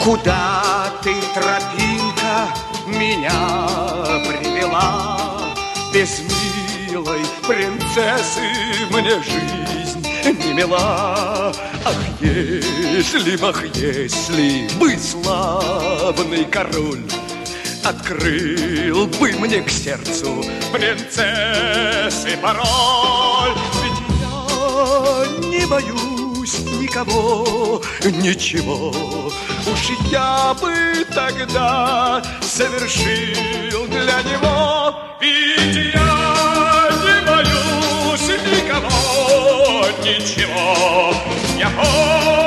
Куда ты, тропинка, меня привела? Без милой принцессы мне жизнь не мила. Ах, если бы славный король открыл бы мне к сердцу принцессы пароль. Ведь я не боюсь никого, ничего. Уж я бы тогда совершил для него. Ведь я не боюсь никого, ничего. Я